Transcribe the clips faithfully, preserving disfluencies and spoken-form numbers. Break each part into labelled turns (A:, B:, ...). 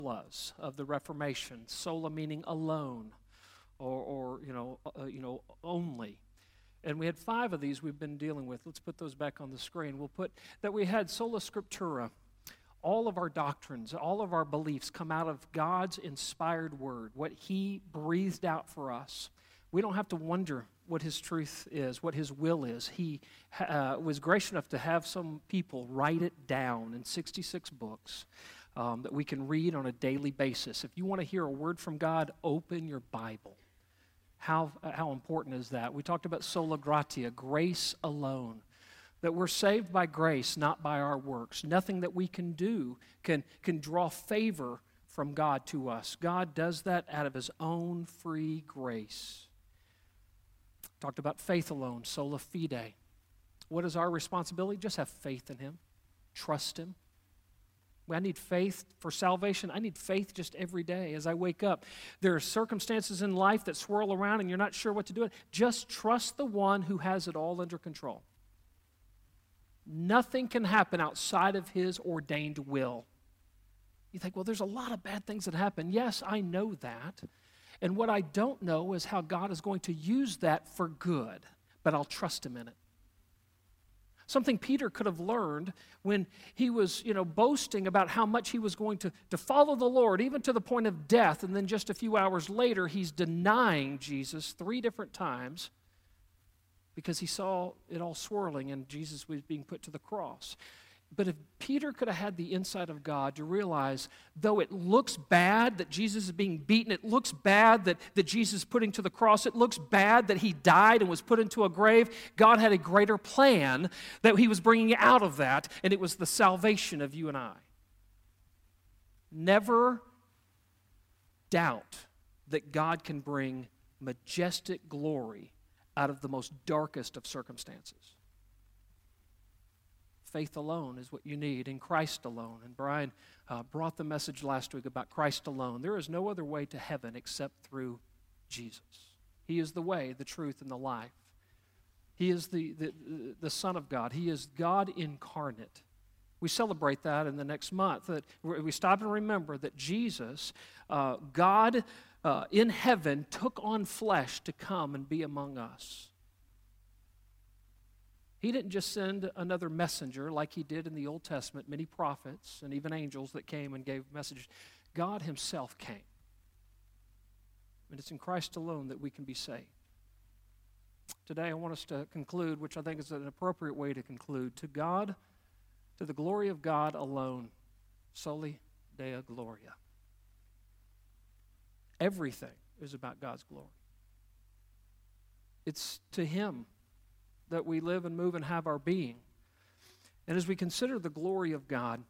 A: solas of the Reformation, sola meaning alone, or, or you know, uh, you know, only. And we had five of these we've been dealing with. Let's put those back on the screen. We'll put that we had sola scriptura. All of our doctrines, all of our beliefs come out of God's inspired word, what He breathed out for us. We don't have to wonder what His truth is, what His will is. He uh, was gracious enough to have some people write it down in sixty-six books um, that we can read on a daily basis. If you want to hear a word from God, open your Bible. How, how important is that? We talked about sola gratia, grace alone. That we're saved by grace, not by our works. Nothing that we can do can, can draw favor from God to us. God does that out of His own free grace. Talked about faith alone, sola fide. What is our responsibility? Just have faith in Him. Trust Him. I need faith for salvation. I need faith just every day as I wake up. There are circumstances in life that swirl around and you're not sure what to do. Just trust the one who has it all under control. Nothing can happen outside of His ordained will. You think, well, there's a lot of bad things that happen. Yes, I know that. And what I don't know is how God is going to use that for good, but I'll trust Him in it. Something Peter could have learned when he was, you know, boasting about how much he was going to, to follow the Lord, even to the point of death, and then just a few hours later, he's denying Jesus three different times because he saw it all swirling and Jesus was being put to the cross. But if Peter could have had the insight of God to realize, though it looks bad that Jesus is being beaten, it looks bad that, that Jesus is putting to the cross, it looks bad that He died and was put into a grave, God had a greater plan that He was bringing out of that, and it was the salvation of you and I. Never doubt that God can bring majestic glory out of the most darkest of circumstances. Faith alone is what you need, in Christ alone. And Brian uh, brought the message last week about Christ alone. There is no other way to heaven except through Jesus. He is the way, the truth, and the life. He is the, the, the Son of God. He is God incarnate. We celebrate that in the next month. That we stop and remember that Jesus, uh, God uh, in heaven, took on flesh to come and be among us. He didn't just send another messenger like He did in the Old Testament, many prophets and even angels that came and gave messages. God Himself came. And it's in Christ alone that we can be saved. Today I want us to conclude, which I think is an appropriate way to conclude, to God, to the glory of God alone, soli Deo Gloria. Everything is about God's glory. It's to Him that we live and move and have our being. And as we consider the glory of God,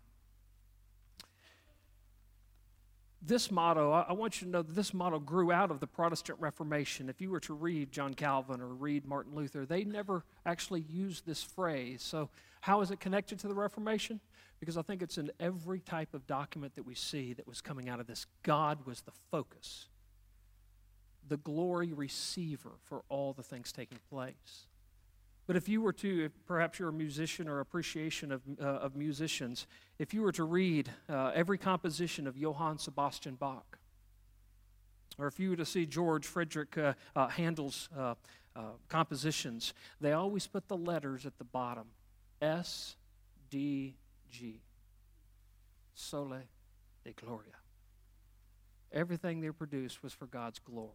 A: this motto, I want you to know that this motto grew out of the Protestant Reformation. If you were to read John Calvin or read Martin Luther, they never actually used this phrase. So how is it connected to the Reformation? Because I think it's in every type of document that we see that was coming out of this. God was the focus, the glory receiver for all the things taking place. But if you were to, if perhaps you're a musician or appreciation of, uh, of musicians, if you were to read uh, every composition of Johann Sebastian Bach, or if you were to see George Frederick uh, uh, Handel's uh, uh, compositions, they always put the letters at the bottom, S, D, G, Sole Deo Gloria. Everything they produced was for God's glory.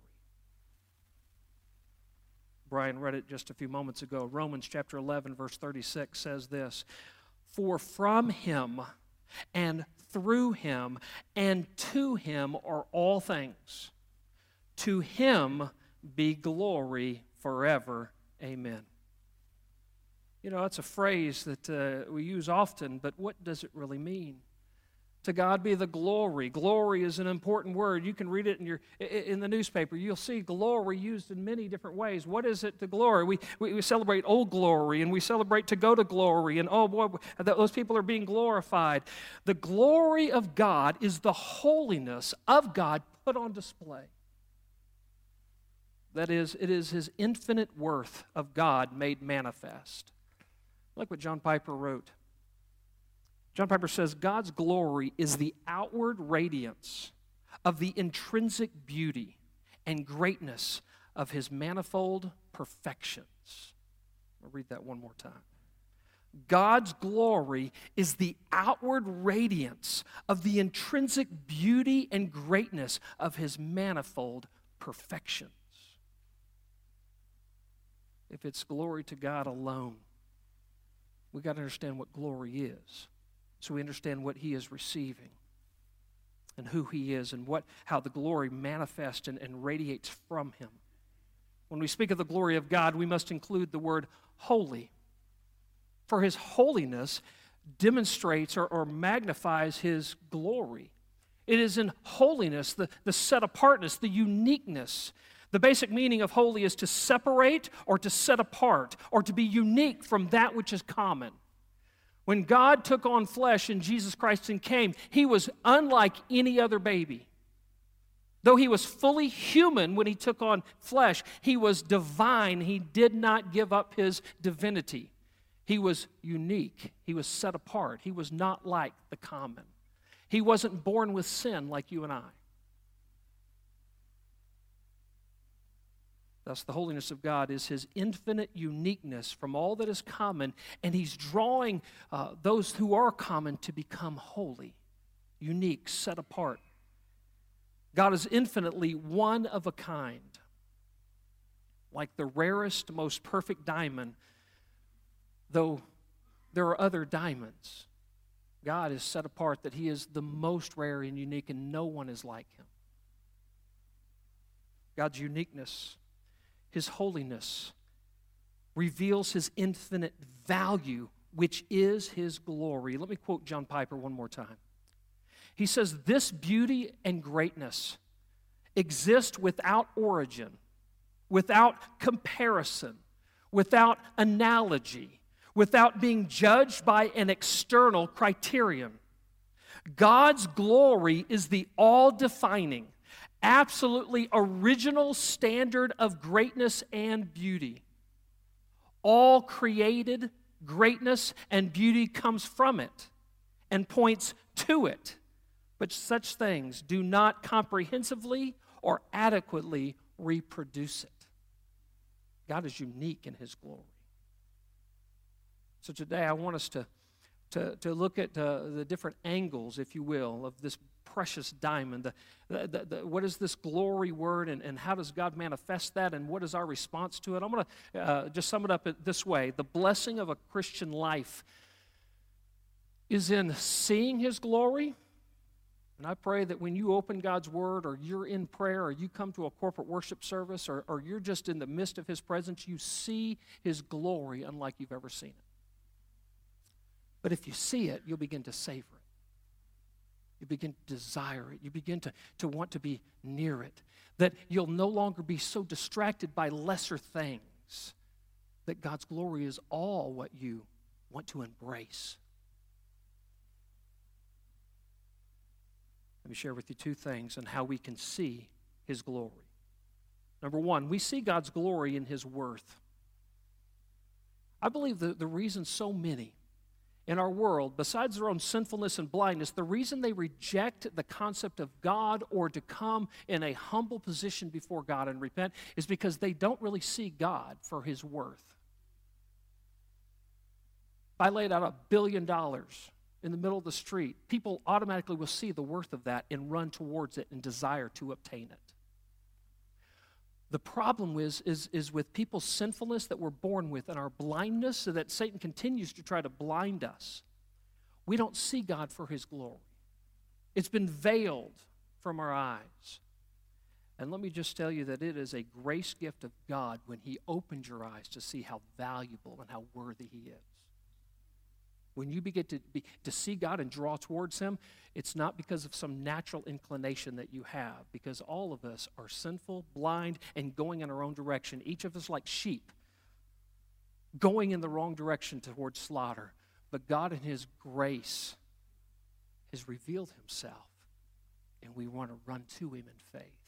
A: Brian read it just a few moments ago. Romans chapter eleven, verse thirty-six says this, "For from Him and through Him and to Him are all things. To Him be glory forever. Amen." You know, that's a phrase that uh, we use often, but what does it really mean? To God be the glory. Glory is an important word. You can read it in your in the newspaper. You'll see glory used in many different ways. What is it to glory? We, we, we celebrate Old Glory, and we celebrate to go to glory, and oh boy, those people are being glorified. The glory of God is the holiness of God put on display. That is, it is His infinite worth of God made manifest. Look what John Piper wrote. John Piper says, God's glory is the outward radiance of the intrinsic beauty and greatness of his manifold perfections. I'll read that one more time. God's glory is the outward radiance of the intrinsic beauty and greatness of his manifold perfections. If it's glory to God alone, we got to understand what glory is, so we understand what he is receiving and who he is and what how the glory manifests and, and radiates from him. When we speak of the glory of God, we must include the word holy. For his holiness demonstrates or, or magnifies his glory. It is in holiness, the, the set-apartness, the uniqueness. The basic meaning of holy is to separate or to set apart or to be unique from that which is common. When God took on flesh in Jesus Christ and came, he was unlike any other baby. Though he was fully human when he took on flesh, he was divine. He did not give up his divinity. He was unique. He was set apart. He was not like the common. He wasn't born with sin like you and I. Thus, the holiness of God is his infinite uniqueness from all that is common, and he's drawing uh, those who are common to become holy, unique, set apart. God is infinitely one of a kind, like the rarest, most perfect diamond, though there are other diamonds. God is set apart that he is the most rare and unique, and no one is like him. God's uniqueness, his holiness, reveals his infinite value, which is his glory. Let me quote John Piper one more time. He says, this beauty and greatness exist without origin, without comparison, without analogy, without being judged by an external criterion. God's glory is the all-defining, absolutely original standard of greatness and beauty. All created greatness and beauty comes from it and points to it. But such things do not comprehensively or adequately reproduce it. God is unique in his glory. So today I want us to, to, to look at uh, the different angles, if you will, of this precious diamond. The, the, the, the, what is this glory word, and, and how does God manifest that, and what is our response to it? I'm going to uh, just sum it up this way. The blessing of a Christian life is in seeing his glory. And I pray that when you open God's Word, or you're in prayer, or you come to a corporate worship service, or, or you're just in the midst of his presence, you see his glory unlike you've ever seen it. But if you see it, you'll begin to savor it. You begin to desire it. You begin to, to want to be near it. That you'll no longer be so distracted by lesser things. That God's glory is all what you want to embrace. Let me share with you two things on how we can see his glory. Number one, we see God's glory in his worth. I believe the, the reason so many in our world, besides their own sinfulness and blindness, the reason they reject the concept of God or to come in a humble position before God and repent is because they don't really see God for his worth. If I laid out a billion dollars in the middle of the street, people automatically will see the worth of that and run towards it and desire to obtain it. The problem is, is, is with people's sinfulness that we're born with and our blindness, so that Satan continues to try to blind us. We don't see God for his glory. It's been veiled from our eyes. And let me just tell you that it is a grace gift of God when he opens your eyes to see how valuable and how worthy he is. When you begin to, be, to see God and draw towards him, it's not because of some natural inclination that you have, because all of us are sinful, blind, and going in our own direction. Each of us like sheep, going in the wrong direction towards slaughter. But God in his grace has revealed himself, and we want to run to him in faith.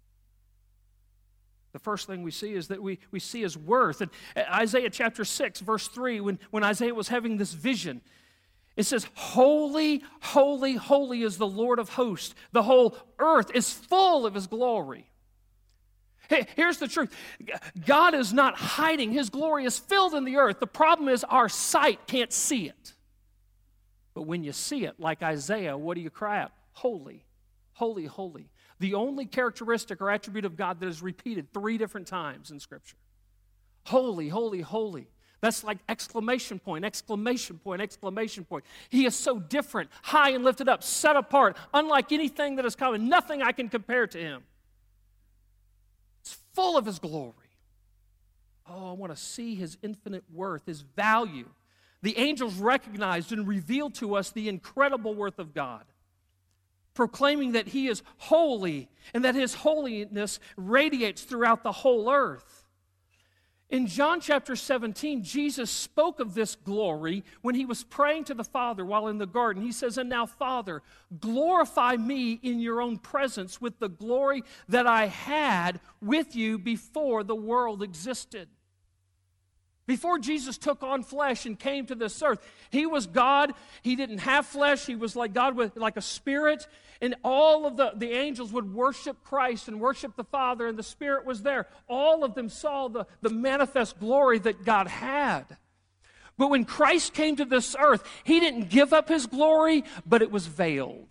A: The first thing we see is that we, we see his worth. And Isaiah chapter six, verse three, when, when Isaiah was having this vision, It says, holy, holy, holy is the Lord of hosts. The whole earth is full of his glory. Hey, here's the truth. God is not hiding. His glory is filled in the earth. The problem is our sight can't see it. But when you see it, like Isaiah, what do you cry out? Holy, holy, holy. The only characteristic or attribute of God that is repeated three different times in Scripture. Holy, holy, holy. That's like exclamation point, exclamation point, exclamation point. He is so different, high and lifted up, set apart, unlike anything that is common. Nothing I can compare to him. It's full of his glory. Oh, I want to see his infinite worth, his value. The angels recognized and revealed to us the incredible worth of God, proclaiming that he is holy and that his holiness radiates throughout the whole earth. In John chapter seventeen, Jesus spoke of this glory when he was praying to the Father while in the garden. He says, "And now, Father, glorify me in your own presence with the glory that I had with you before the world existed." Before Jesus took on flesh and came to this earth, he was God. He didn't have flesh. He was like God, with like a spirit. And all of the, the angels would worship Christ and worship the Father, and the Spirit was there. All of them saw the, the manifest glory that God had. But when Christ came to this earth, he didn't give up his glory, but it was veiled.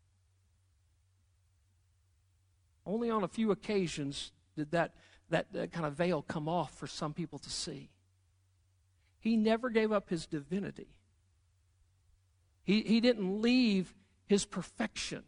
A: Only on a few occasions did that, that, that kind of veil come off for some people to see. He never gave up his divinity. He, he didn't leave his perfection.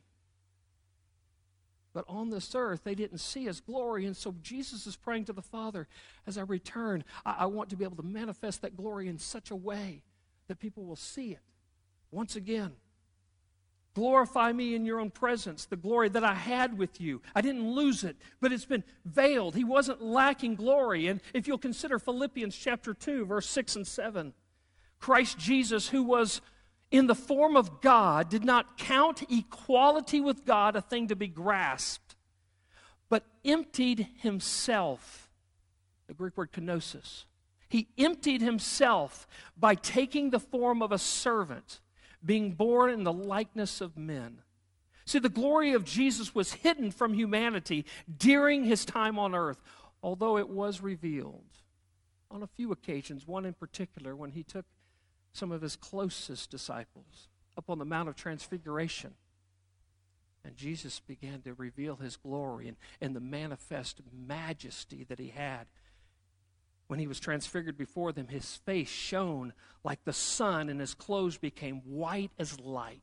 A: But on this earth, they didn't see his glory. And so Jesus is praying to the Father, as I return, I, I want to be able to manifest that glory in such a way that people will see it. Once again, glorify me in your own presence, the glory that I had with you. I didn't lose it, but it's been veiled. He wasn't lacking glory. And if you'll consider Philippians chapter two, verse six and seven, Christ Jesus, who was in the form of God, did not count equality with God a thing to be grasped, but emptied himself. The Greek word kenosis. He emptied himself by taking the form of a servant, being born in the likeness of men. See, the glory of Jesus was hidden from humanity during his time on earth, although it was revealed on a few occasions, one in particular when he took some of his closest disciples up on the Mount of Transfiguration. And Jesus began to reveal his glory and, and the manifest majesty that he had. When he was transfigured before them, his face shone like the sun and his clothes became white as light.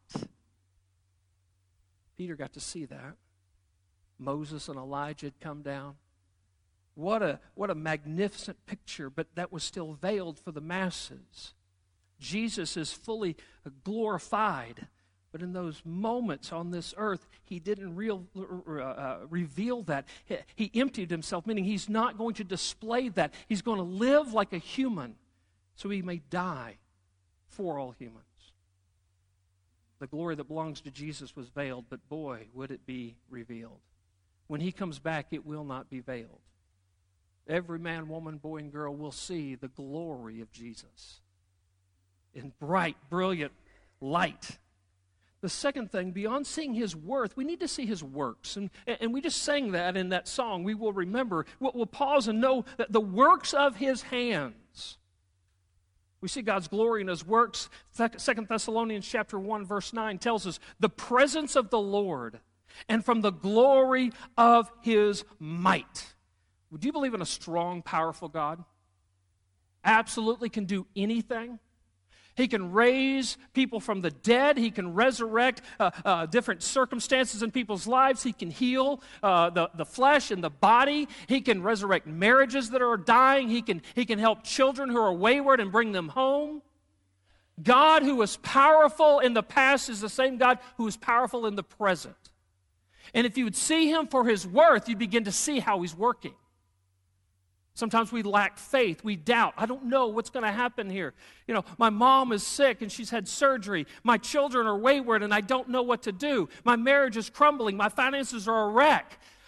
A: Peter got to see that. Moses and Elijah had come down. What a, what a magnificent picture, but that was still veiled for the masses. Jesus is fully glorified, but in those moments on this earth, he didn't real, uh, reveal that. He, he emptied himself, meaning he's not going to display that. He's going to live like a human so he may die for all humans. The glory that belongs to Jesus was veiled, but boy, would it be revealed. When he comes back, it will not be veiled. Every man, woman, boy, and girl will see the glory of Jesus in bright, brilliant light. The second thing, beyond seeing his worth, we need to see his works. And, and we just sang that in that song. We will remember. We'll, we'll pause and know that the works of his hands. We see God's glory in his works. Second Thessalonians chapter one, verse nine tells us, the presence of the Lord and from the glory of his might. Would you believe in a strong, powerful God? Absolutely can do anything. He can raise people from the dead. He can resurrect uh, uh, different circumstances in people's lives. He can heal uh, the, the flesh and the body. He can resurrect marriages that are dying. He can, he can help children who are wayward and bring them home. God, who was powerful in the past, is the same God who is powerful in the present. And if you would see him for his worth, you'd begin to see how he's working. Sometimes we lack faith. We doubt. I don't know what's going to happen here. You know, my mom is sick and she's had surgery. My children are wayward and I don't know what to do. My marriage is crumbling. My finances are a wreck.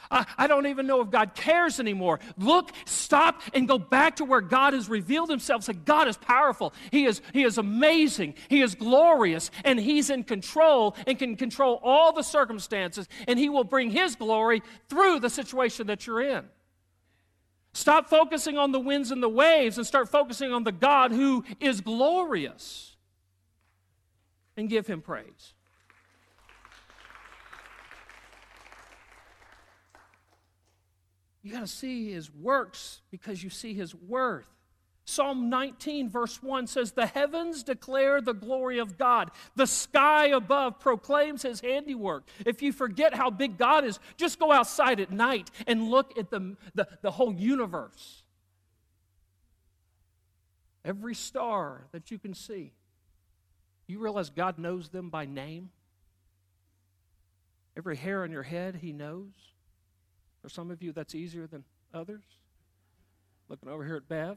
A: I, I don't even know if God cares anymore. Look, stop, and go back to where God has revealed himself. Say, God is powerful. He is, he is amazing. He is glorious, and he's in control and can control all the circumstances, and he will bring his glory through the situation that you're in. Stop focusing on the winds and the waves and start focusing on the God who is glorious, and give him praise. You got to see his works because you see his worth. Psalm nineteen, verse one says, the heavens declare the glory of God. The sky above proclaims his handiwork. If you forget how big God is, just go outside at night and look at the, the, the whole universe. Every star that you can see. You realize God knows them by name? Every hair on your head, he knows. For some of you, that's easier than others. Looking over here at Bev.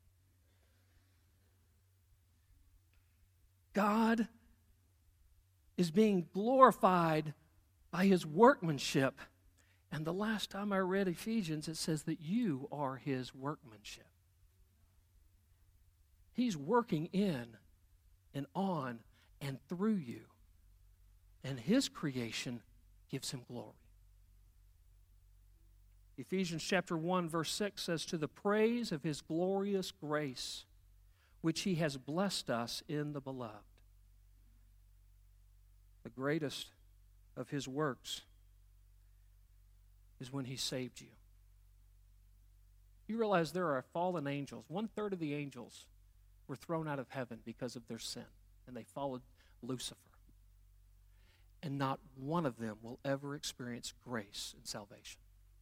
A: God is being glorified by his workmanship. And the last time I read Ephesians, it says that you are his workmanship. He's working in and on and through you. And his creation gives him glory. Ephesians chapter one, verse six says, to the praise of his glorious grace, which he has blessed us in the beloved. The greatest of his works is when he saved you. You realize there are fallen angels. One third of the angels were thrown out of heaven because of their sin, and they followed Lucifer. And not one of them will ever experience grace and salvation.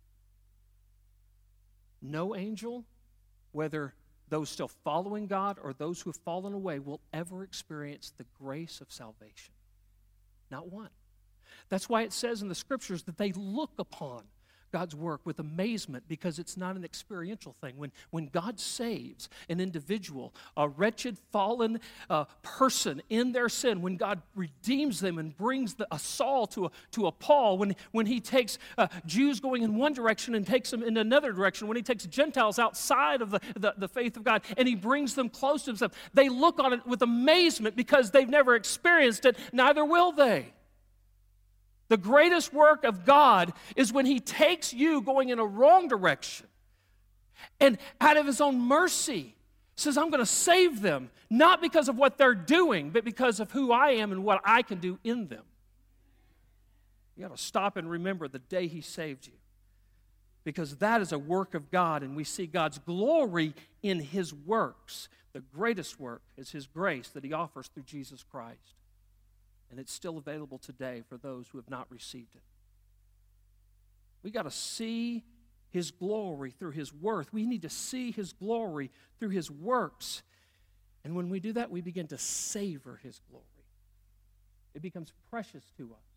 A: No angel, whether those still following God or those who have fallen away, will ever experience the grace of salvation. Not one. That's why it says in the Scriptures that they look upon God's work with amazement, because it's not an experiential thing. When, when God saves an individual, a wretched, fallen uh, person in their sin, when God redeems them and brings the, a Saul to a, to a Paul, when, when he takes uh, Jews going in one direction and takes them in another direction, when he takes Gentiles outside of the, the, the faith of God and he brings them close to himself, they look on it with amazement because they've never experienced it, neither will they. The greatest work of God is when he takes you going in a wrong direction and out of his own mercy says, I'm going to save them, not because of what they're doing, but because of who I am and what I can do in them. You got to stop and remember the day he saved you, because that is a work of God, and we see God's glory in his works. The greatest work is his grace that he offers through Jesus Christ. And it's still available today for those who have not received it. We got to see his glory through his worth. We need to see his glory through his works. And when we do that, we begin to savor his glory. It becomes precious to us.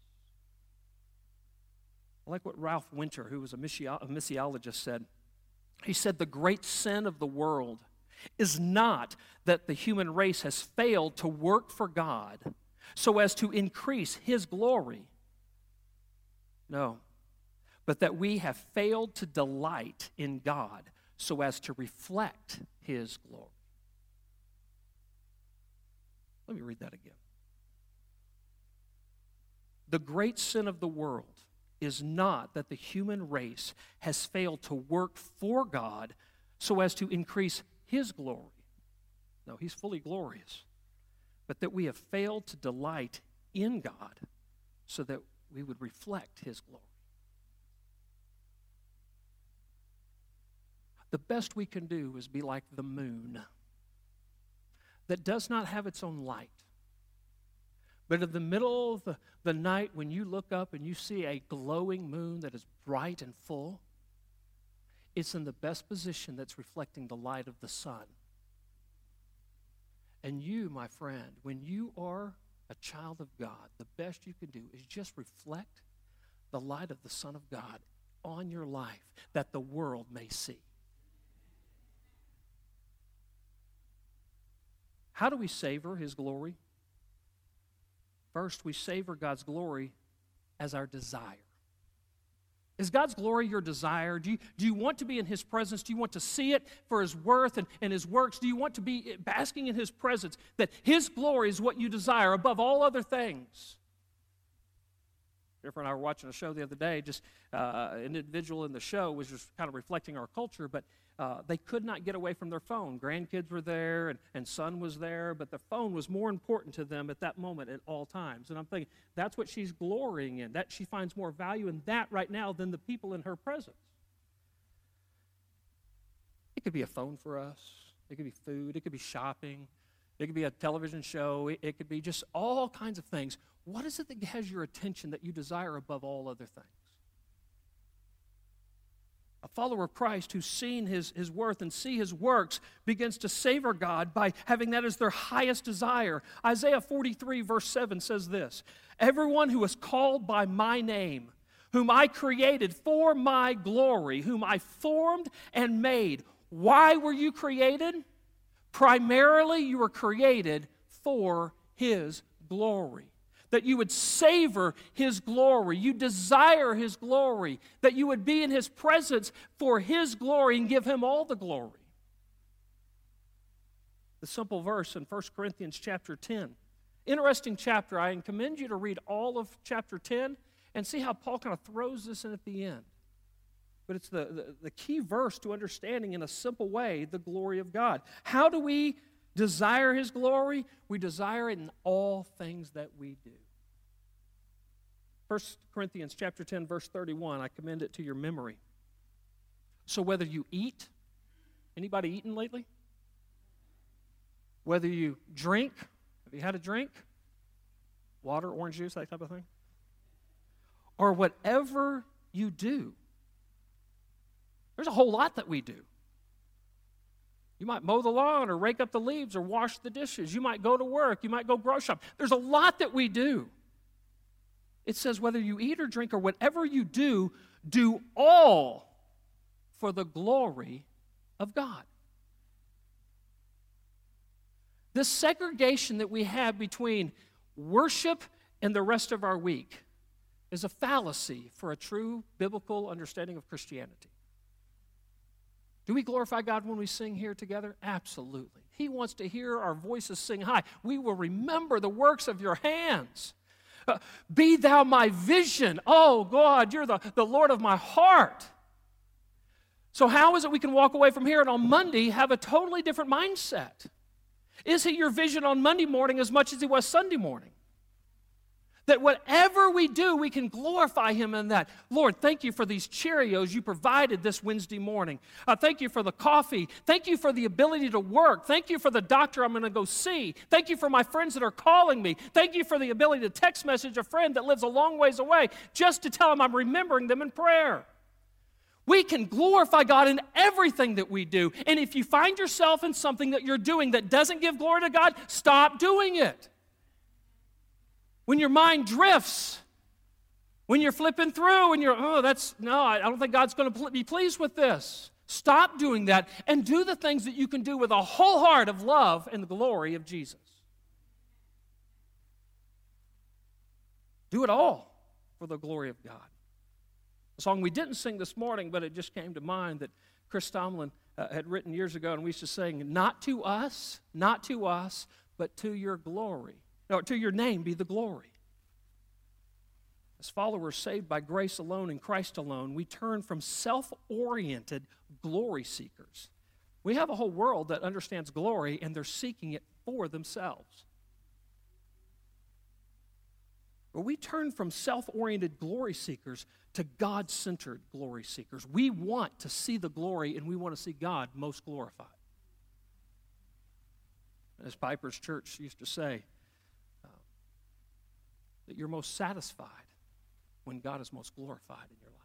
A: I like what Ralph Winter, who was a missiologist, said. He said, the great sin of the world is not that the human race has failed to work for God so as to increase his glory. No, but that we have failed to delight in God so as to reflect his glory. Let me read that again. The great sin of the world is not that the human race has failed to work for God so as to increase his glory. No, he's fully glorious. But that we have failed to delight in God so that we would reflect his glory. The best we can do is be like the moon that does not have its own light. But in the middle of the, the night, when you look up and you see a glowing moon that is bright and full, it's in the best position that's reflecting the light of the sun. And you, my friend, when you are a child of God, the best you can do is just reflect the light of the Son of God on your life that the world may see. How do we savor his glory? First, we savor God's glory as our desire. Is God's glory your desire? Do you, do you want to be in His presence? Do you want to see it for His worth and, and His works? Do you want to be basking in His presence, that His glory is what you desire above all other things? Jennifer and I were watching a show the other day. Just uh, an individual in the show was just kind of reflecting our culture, but uh, they could not get away from their phone. Grandkids were there, and, and son was there, but the phone was more important to them at that moment at all times. And I'm thinking, that's what she's glorying in. That she finds more value in that right now than the people in her presence. It could be a phone for us. It could be food. It could be shopping. It could be a television show. It, it could be just all kinds of things. What is it that has your attention that you desire above all other things? A follower of Christ who's seen his, his worth and see His works begins to savor God by having that as their highest desire. Isaiah forty-three verse seven says this, "Everyone who is called by my name, whom I created for my glory, whom I formed and made." Why were you created? Primarily, you were created for His glory. That you would savor His glory. You desire His glory. That you would be in His presence for His glory and give Him all the glory. The simple verse in First Corinthians chapter ten. Interesting chapter. I commend you to read all of chapter ten and see how Paul kind of throws this in at the end. But it's the, the, the key verse to understanding in a simple way the glory of God. How do we desire His glory? We desire it in all things that we do. First Corinthians chapter ten, verse thirty-one, I commend it to your memory. So whether you eat, anybody eaten lately? Whether you drink, have you had a drink? Water, orange juice, that type of thing? Or whatever you do. There's a whole lot that we do. You might mow the lawn or rake up the leaves or wash the dishes. You might go to work. You might go grocery shop. There's a lot that we do. It says whether you eat or drink or whatever you do, do all for the glory of God. This segregation that we have between worship and the rest of our week is a fallacy for a true biblical understanding of Christianity. Do we glorify God when we sing here together? Absolutely. He wants to hear our voices sing high. We will remember the works of your hands. Uh, be thou my vision. Oh, God, you're the, the Lord of my heart. So how is it we can walk away from here and on Monday have a totally different mindset? Is He your vision on Monday morning as much as He was Sunday morning? That whatever we do, we can glorify Him in that. Lord, thank You for these Cheerios You provided this Wednesday morning. Uh, thank You for the coffee. Thank You for the ability to work. Thank You for the doctor I'm going to go see. Thank You for my friends that are calling me. Thank You for the ability to text message a friend that lives a long ways away just to tell them I'm remembering them in prayer. We can glorify God in everything that we do. And if you find yourself in something that you're doing that doesn't give glory to God, stop doing it. When your mind drifts, when you're flipping through and you're, oh, that's, no, I don't think God's going to be pleased with this. Stop doing that and do the things that you can do with a whole heart of love and the glory of Jesus. Do it all for the glory of God. A song we didn't sing this morning, but it just came to mind that Chris Tomlin uh, had written years ago, and we used to sing, not to us, not to us, but to Your glory. No, to Your name be the glory. As followers saved by grace alone and Christ alone, we turn from self-oriented glory seekers. We have a whole world that understands glory, and they're seeking it for themselves. But we turn from self-oriented glory seekers to God-centered glory seekers. We want to see the glory, and we want to see God most glorified. As Piper's church used to say, that you're most satisfied when God is most glorified in your life.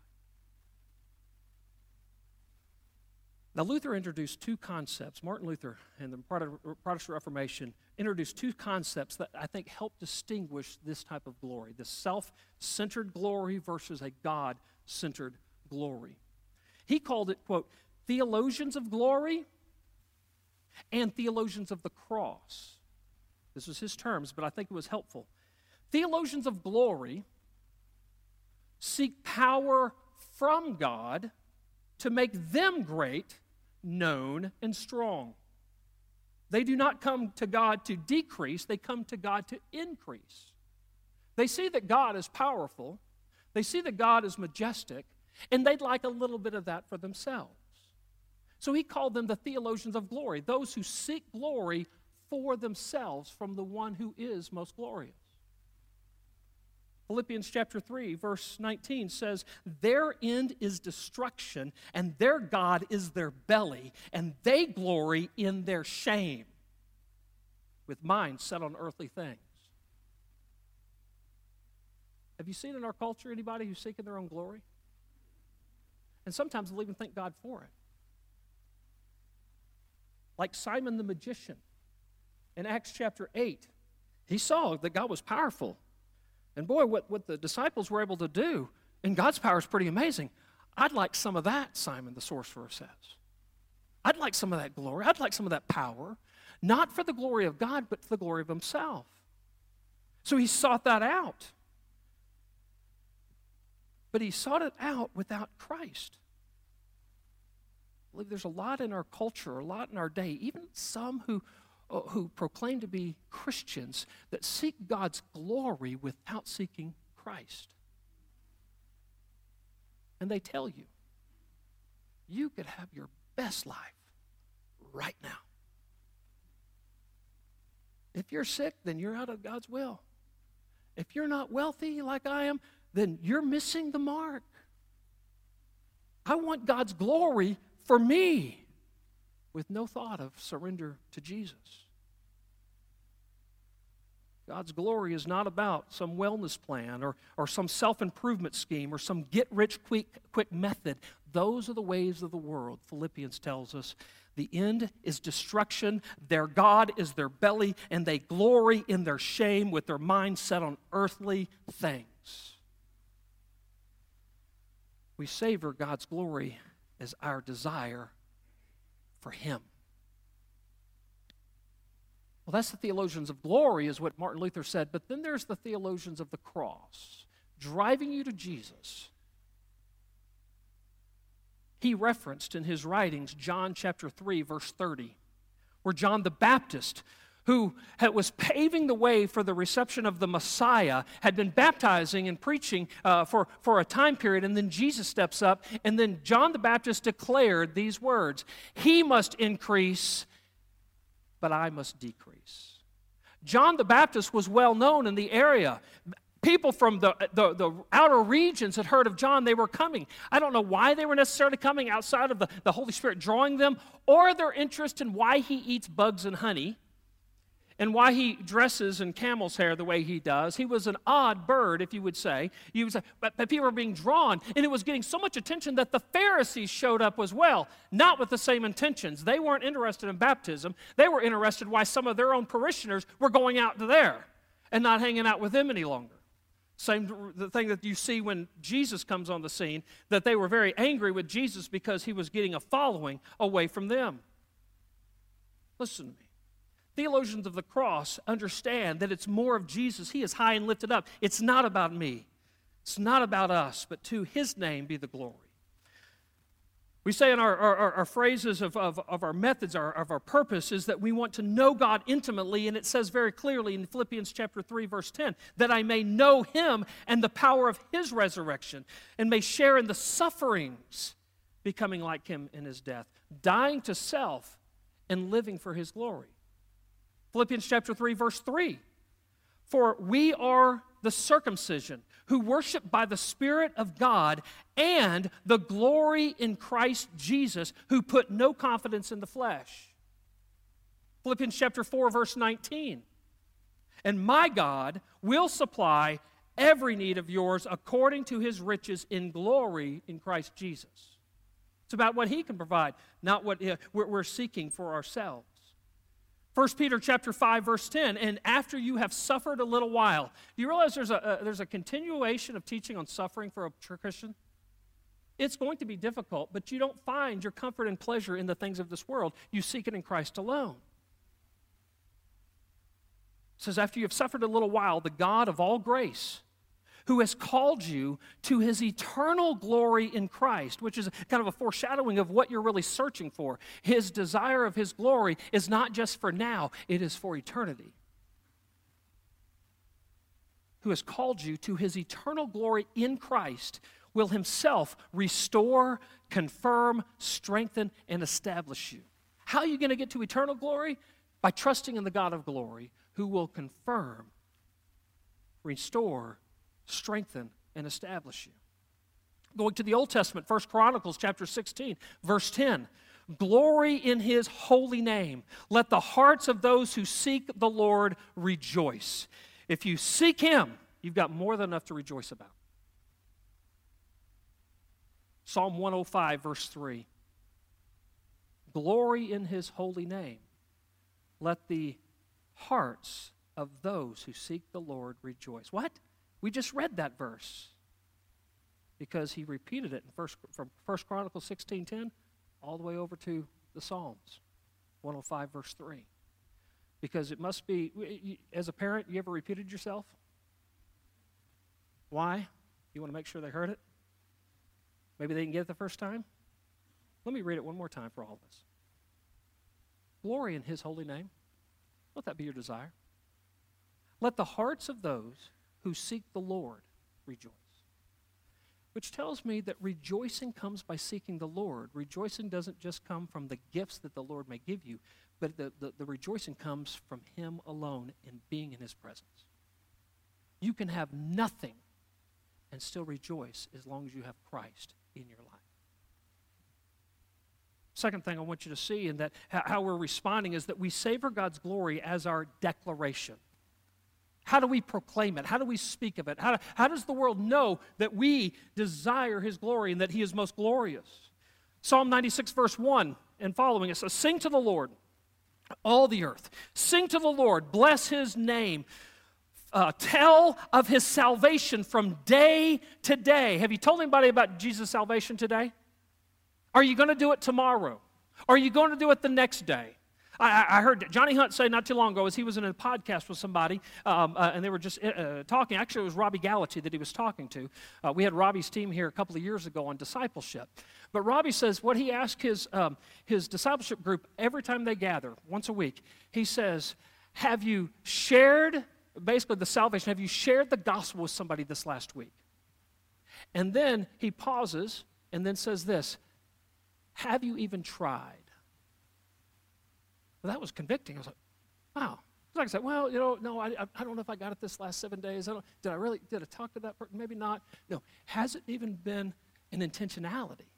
A: Now, Luther introduced two concepts. Martin Luther and the Protestant Reformation introduced two concepts that I think help distinguish this type of glory, the self-centered glory versus a God-centered glory. He called it, quote, theologians of glory and theologians of the cross. This was his terms, but I think it was helpful. Theologians of glory seek power from God to make them great, known, and strong. They do not come to God to decrease, they come to God to increase. They see that God is powerful, they see that God is majestic, and they'd like a little bit of that for themselves. So he called them the theologians of glory, those who seek glory for themselves from the one who is most glorious. Philippians chapter three, verse nineteen says, their end is destruction, and their God is their belly, and they glory in their shame, with minds set on earthly things. Have you seen in our culture anybody who's seeking their own glory? And sometimes they'll even thank God for it. Like Simon the magician in Acts chapter eight. He saw that God was powerful. And boy, what, what the disciples were able to do, and God's power is pretty amazing. I'd like some of that, Simon the sorcerer says. I'd like some of that glory. I'd like some of that power. Not for the glory of God, but for the glory of himself. So he sought that out. But he sought it out without Christ. I believe there's a lot in our culture, a lot in our day, even some who, uh, who proclaim to be Christians that seek God's glory without seeking Christ. And they tell you, you could have your best life right now. If you're sick, then you're out of God's will. If you're not wealthy like I am, then you're missing the mark. I want God's glory for me, with no thought of surrender to Jesus. God's glory is not about some wellness plan or, or some self-improvement scheme or some get-rich-quick quick method. Those are the ways of the world. Philippians tells us the end is destruction, their God is their belly, and they glory in their shame with their minds set on earthly things. We savor God's glory as our desire for Him. Well, that's the theologians of glory, is what Martin Luther said, but then there's the theologians of the cross, driving you to Jesus. He referenced in his writings John chapter three, verse thirty, where John the Baptist, who had, was paving the way for the reception of the Messiah, had been baptizing and preaching uh, for, for a time period, and then Jesus steps up, and then John the Baptist declared these words, "He must increase, but I must decrease." John the Baptist was well known in the area. People from the, the, the outer regions had heard of John. They were coming. I don't know why they were necessarily coming, outside of the, the Holy Spirit drawing them, or their interest in why he eats bugs and honey, and why he dresses in camel's hair the way he does. He was an odd bird, if you would say. You would say, but, but people were being drawn, and it was getting so much attention that the Pharisees showed up as well, not with the same intentions. They weren't interested in baptism. They were interested why some of their own parishioners were going out to there and not hanging out with them any longer. Same the thing that you see when Jesus comes on the scene, that they were very angry with Jesus because he was getting a following away from them. Listen to me. Theologians of the cross understand that it's more of Jesus. He is high and lifted up. It's not about me. It's not about us, but to his name be the glory. We say in our, our, our phrases of, of, of our methods, our, of our purpose, is that we want to know God intimately, and it says very clearly in Philippians chapter three, verse ten, that I may know him and the power of his resurrection, and may share in the sufferings, becoming like him in his death, dying to self and living for his glory. Philippians chapter three, verse three, for we are the circumcision, who worship by the Spirit of God, and the glory in Christ Jesus, who put no confidence in the flesh. Philippians chapter four, verse nineteen, and my God will supply every need of yours according to his riches in glory in Christ Jesus. It's about what he can provide, not what we're seeking for ourselves. First Peter chapter five, verse ten, and after you have suffered a little while. Do you realize there's a, a, there's a continuation of teaching on suffering for a Christian? It's going to be difficult, but you don't find your comfort and pleasure in the things of this world. You seek it in Christ alone. It says, after you have suffered a little while, the God of all grace, who has called you to his eternal glory in Christ, which is kind of a foreshadowing of what you're really searching for. His desire of his glory is not just for now, it is for eternity. Who has called you to his eternal glory in Christ will himself restore, confirm, strengthen, and establish you. How are you going to get to eternal glory? By trusting in the God of glory, who will confirm, restore, strengthen, and establish you. Going to the Old Testament, First Chronicles chapter sixteen, verse ten. Glory in his holy name. Let the hearts of those who seek the Lord rejoice. If you seek him, you've got more than enough to rejoice about. Psalm one oh five, verse three. Glory in his holy name. Let the hearts of those who seek the Lord rejoice. What? We just read that verse because he repeated it in first, from First Chronicles sixteen ten all the way over to the Psalms, one oh five, verse three. Because it must be, as a parent, you ever repeated yourself? Why? You want to make sure they heard it? Maybe they didn't get it the first time? Let me read it one more time for all of us. Glory in his holy name. Let that be your desire. Let the hearts of those who seek the Lord rejoice. Which tells me that rejoicing comes by seeking the Lord. Rejoicing doesn't just come from the gifts that the Lord may give you, but the, the, the rejoicing comes from him alone and being in his presence. You can have nothing and still rejoice as long as you have Christ in your life. Second thing I want you to see in that how we're responding is that we savor God's glory as our declaration. How do we proclaim it? How do we speak of it? How, how does the world know that we desire his glory and that he is most glorious? Psalm ninety-six, verse one and following, it says, sing to the Lord, all the earth. Sing to the Lord, bless his name. Uh, tell of his salvation from day to day. Have you told anybody about Jesus' salvation today? Are you going to do it tomorrow? Are you going to do it the next day? I, I heard Johnny Hunt say not too long ago as he was in a podcast with somebody, um, uh, and they were just uh, talking. Actually, it was Robbie Gallaty that he was talking to. Uh, we had Robbie's team here a couple of years ago on discipleship. But Robbie says what he asked his, um, his discipleship group every time they gather, once a week, he says, have you shared, basically the salvation, have you shared the gospel with somebody this last week? And then he pauses and then says this, have you even tried? Well, that was convicting. I was like, wow. Like I said, well, you know, no, I, I don't know if I got it this last seven days. I don't, did I really, did I talk to that person? Maybe not. No. Has it even been an intentionality?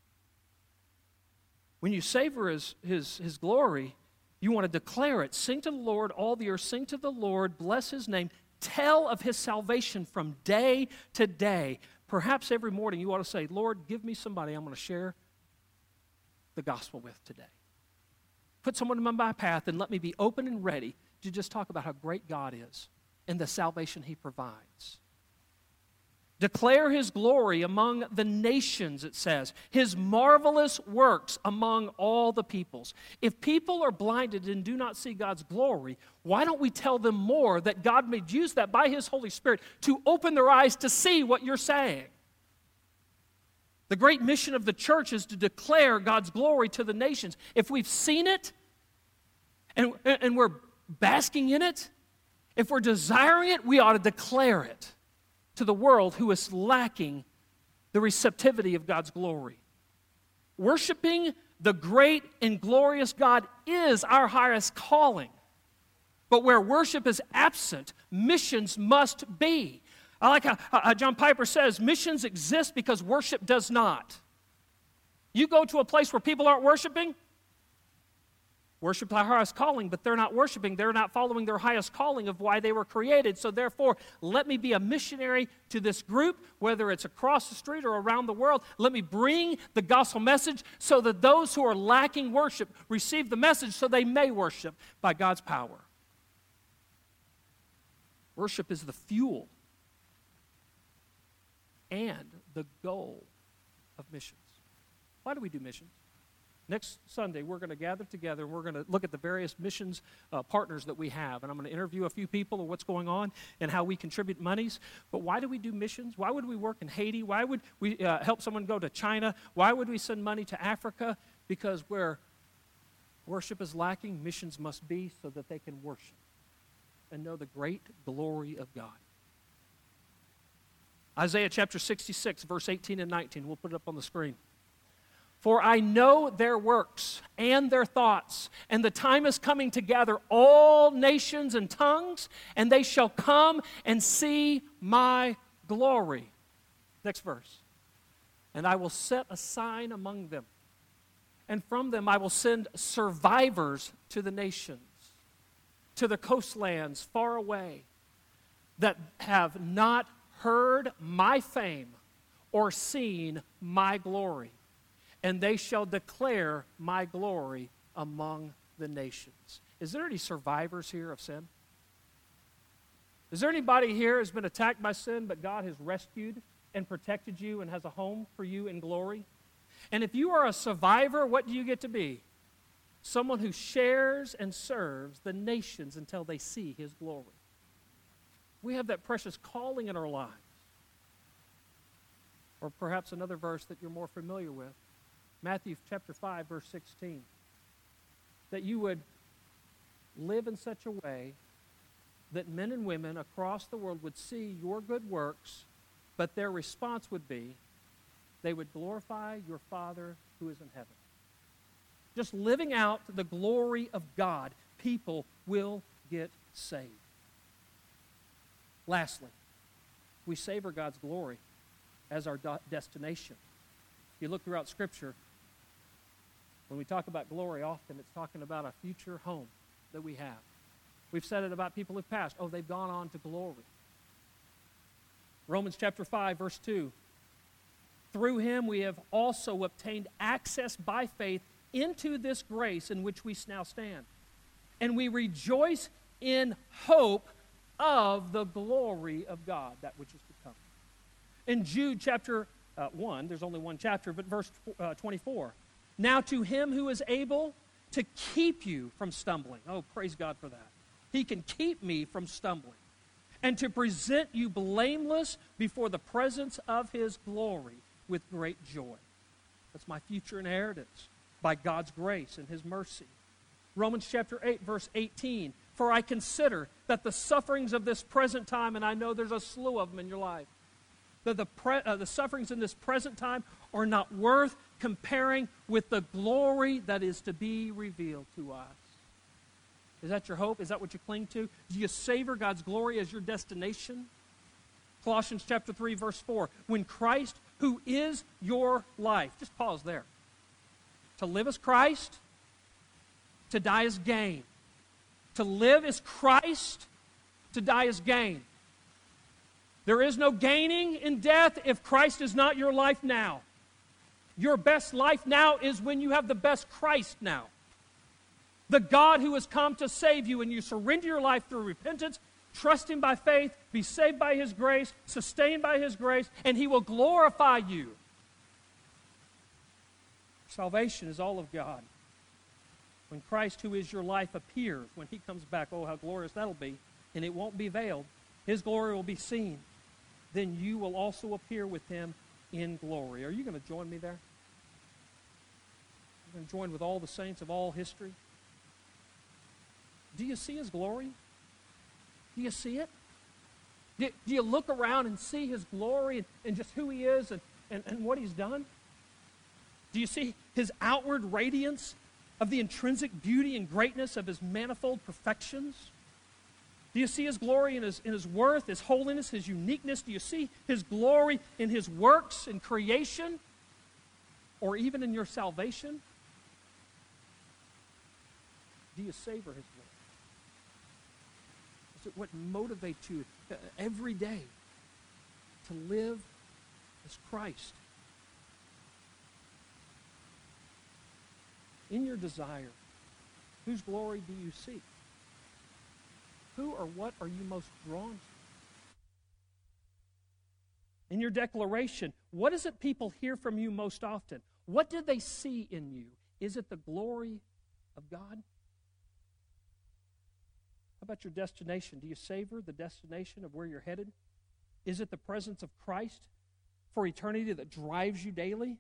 A: When you savor his, his, his glory, you want to declare it. Sing to the Lord, all the earth. Sing to the Lord, bless his name. Tell of his salvation from day to day. Perhaps every morning you ought to say, Lord, give me somebody I'm going to share the gospel with today. Put someone in my path and let me be open and ready to just talk about how great God is and the salvation he provides. Declare his glory among the nations, it says, his marvelous works among all the peoples. If people are blinded and do not see God's glory, why don't we tell them more that God may use that by his Holy Spirit to open their eyes to see what you're saying? The great mission of the church is to declare God's glory to the nations. If we've seen it and, and we're basking in it, if we're desiring it, we ought to declare it to the world who is lacking the receptivity of God's glory. Worshiping the great and glorious God is our highest calling. But where worship is absent, missions must be. I like how uh, John Piper says, missions exist because worship does not. You go to a place where people aren't worshiping, worship our highest calling, but they're not worshiping. They're not following their highest calling of why they were created. So therefore, let me be a missionary to this group, whether it's across the street or around the world. Let me bring the gospel message so that those who are lacking worship receive the message so they may worship by God's power. Worship is the fuel and the goal of missions. Why do we do missions? Next Sunday, we're going to gather together and we're going to look at the various missions uh, partners that we have. And I'm going to interview a few people of what's going on and how we contribute monies. But why do we do missions? Why would we work in Haiti? Why would we uh, help someone go to China? Why would we send money to Africa? Because where worship is lacking, missions must be so that they can worship and know the great glory of God. Isaiah chapter sixty-six, verse eighteen and nineteen. We'll put it up on the screen. For I know their works and their thoughts, and the time is coming to gather all nations and tongues, and they shall come and see my glory. Next verse. And I will set a sign among them, and from them I will send survivors to the nations, to the coastlands far away, that have not heard my fame or seen my glory. And they shall declare my glory among the nations. Is there any survivors here of sin? Is there anybody here who's been attacked by sin, but God has rescued and protected you and has a home for you in glory? And if you are a survivor, what do you get to be? Someone who shares and serves the nations until they see his glory. We have that precious calling in our lives. Or perhaps another verse that you're more familiar with. Matthew chapter five, verse sixteen. That you would live in such a way that men and women across the world would see your good works, but their response would be, they would glorify your Father who is in heaven. Just living out the glory of God, people will get saved. Lastly, we savor God's glory as our do- destination. If you look throughout Scripture, when we talk about glory, often it's talking about a future home that we have. We've said it about people who've passed. Oh, they've gone on to glory. Romans chapter five, verse two. Through him we have also obtained access by faith into this grace in which we now stand. And we rejoice in hope of the glory of God, that which is to come. In Jude chapter uh, one, there's only one chapter, but verse uh, twenty-four. Now to him who is able to keep you from stumbling. Oh, praise God for that. He can keep me from stumbling. And to present you blameless before the presence of his glory with great joy. That's my future inheritance by God's grace and his mercy. Romans chapter eight, verse eighteen. For I consider that the sufferings of this present time, and I know there's a slew of them in your life, that the, pre- uh, the sufferings in this present time are not worth comparing with the glory that is to be revealed to us. Is that your hope? Is that what you cling to? Do you savor God's glory as your destination? Colossians chapter three, verse four. When Christ, who is your life, just pause there. To live as Christ, to die as gain. To live as Christ, to die as gain. There is no gaining in death if Christ is not your life now. Your best life now is when you have the best Christ now. The God who has come to save you, and you surrender your life through repentance, trust him by faith, be saved by his grace, sustained by his grace, and he will glorify you. Salvation is all of God. When Christ, who is your life, appears, when he comes back, oh, how glorious that'll be, and it won't be veiled, his glory will be seen, then you will also appear with him in glory. Are you going to join me there? You're going to join with all the saints of all history? Do you see his glory? Do you see it? Do, do you look around and see his glory and, and just who he is and, and, and what he's done? Do you see his outward radiance of the intrinsic beauty and greatness of his manifold perfections? Do you see his glory in his, in his worth, his holiness, his uniqueness? Do you see his glory in his works in creation or even in your salvation? Do you savor his glory? Is it what motivates you every day to live as Christ? In your desire, whose glory do you seek? Who or what are you most drawn to? In your declaration, what is it people hear from you most often? What did they see in you? Is it the glory of God? How about your destination? Do you savor the destination of where you're headed? Is it the presence of Christ for eternity that drives you daily?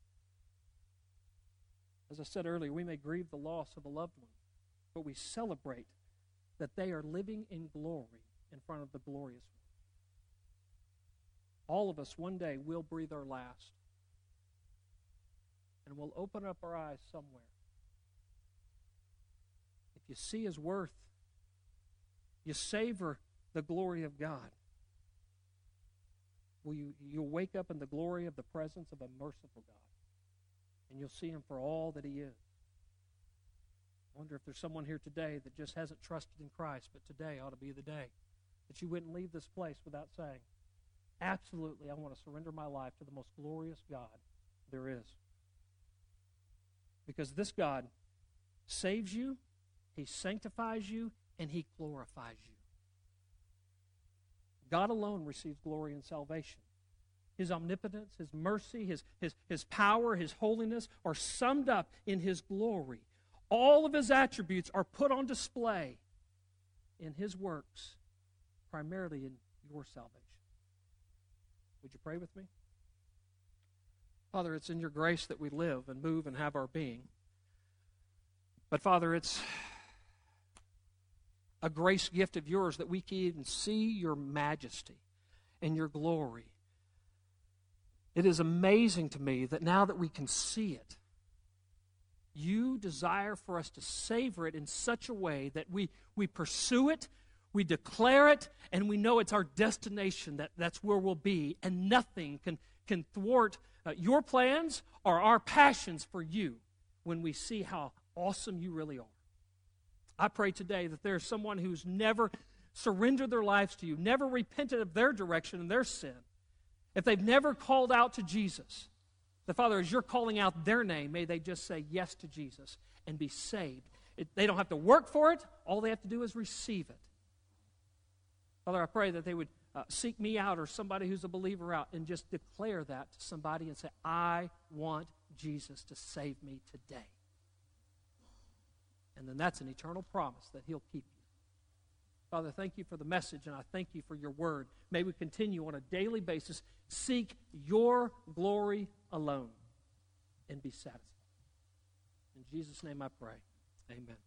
A: As I said earlier, we may grieve the loss of a loved one, but we celebrate that they are living in glory in front of the glorious one. All of us one day will breathe our last, and we'll open up our eyes somewhere. If you see His worth, you savor the glory of God. Will you, you'll wake up in the glory of the presence of a merciful God, and you'll see Him for all that He is. I wonder if there's someone here today that just hasn't trusted in Christ, but today ought to be the day that you wouldn't leave this place without saying, absolutely, I want to surrender my life to the most glorious God there is. Because this God saves you, He sanctifies you, and He glorifies you. God alone receives glory and salvation. His omnipotence, His mercy, His, His, His power, His holiness are summed up in His glory. All of His attributes are put on display in His works, primarily in your salvation. Would you pray with me? Father, it's in your grace that we live and move and have our being. But Father, it's a grace gift of yours that we can even see your majesty and your glory. It is amazing to me that now that we can see it, you desire for us to savor it in such a way that we, we pursue it, we declare it, and we know it's our destination, that that's where we'll be, and nothing can, can thwart uh, your plans or our passions for you when we see how awesome you really are. I pray today that there's someone who's never surrendered their lives to you, never repented of their direction and their sin. If they've never called out to Jesus, the Father, as you're calling out their name, may they just say yes to Jesus and be saved. It, they don't have to work for it. All they have to do is receive it. Father, I pray that they would uh, seek me out or somebody who's a believer out and just declare that to somebody and say, I want Jesus to save me today. And then that's an eternal promise that He'll keep you. Father, thank you for the message, and I thank you for your word. May we continue on a daily basis, seek your glory alone, and be satisfied. In Jesus' name I pray. Amen.